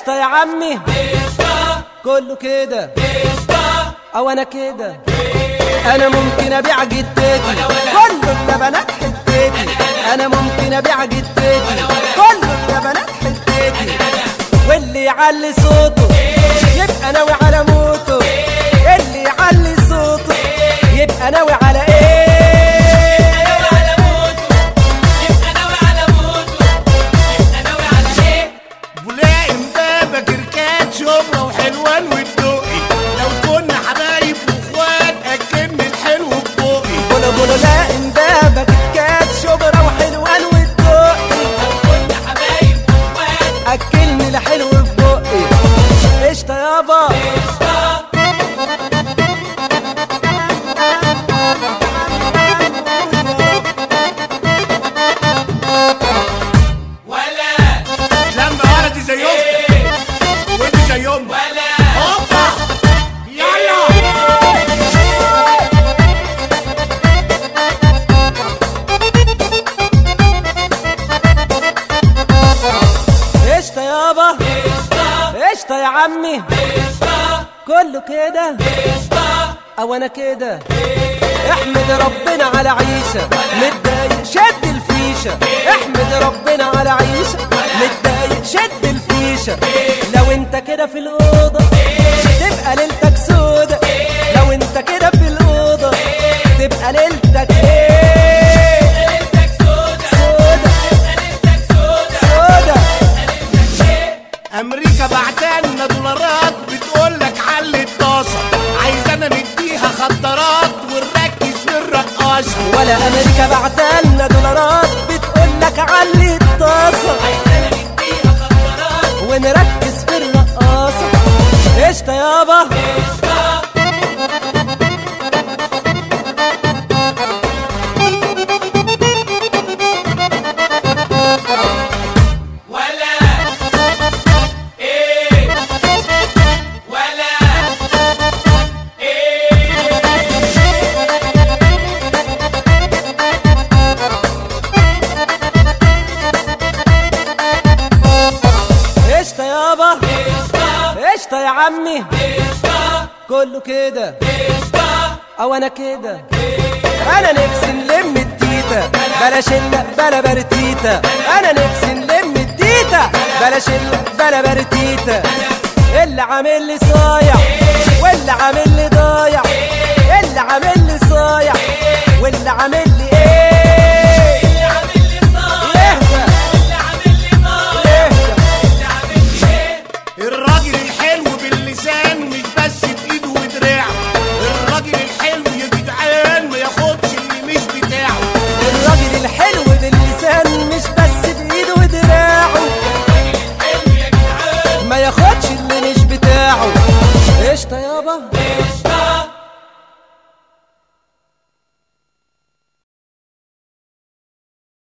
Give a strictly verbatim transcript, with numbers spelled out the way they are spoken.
قشطة يا عمي كله كده او انا كده. انا ممكن ابيع جدتي كله اللبنات حتتي. انا ممكن ابيع جدتي كله اللبنات حتتي. واللي يعلي صوته يبقى ناوي على موته. اللي يعلي صوته يبقى ناوي على ايه؟ شبرا وحلوان والدقي لو كنا حبايب واخوات اكلني الحلو ببقي. بولو بولو لا امبابك كات شبرا وحلوان والدقي لو كنا حبايب واخوات اكلني الحلو ببقي. قشطة يابا قشطة يا عمي كله كده او انا كده. احمد ربنا على عيشة متضايق شد الفيشة. احمد ربنا على عيشة متضايق شد الفيشة. لو انت كده في الأوضة تبقى ليلتك سودة. لو انت كده في الأوضة تبقى ليلتك ايه؟ سودة سودة. امريكا بعتلنا دولارات بتقولك علي الطاسه. عايزانا نديها خطرات ونركز في الرقاصه. ولا امريكا بعتلنا دولارات بتقولك علي الطاسه. عايزانا نديها خطرات ونركز في الرقاصه. قشطة يابا قشطة يا عمي كله كده او انا كده. انا نفسي نلم التيتا بلاش الا بلا برتيتا. انا نفسي نلم التيتا بلاش الا بلا برتيتا. اللي عامل لي صايع واللي عامل لي ضايع. اللي عامل لي صايع واللي عامل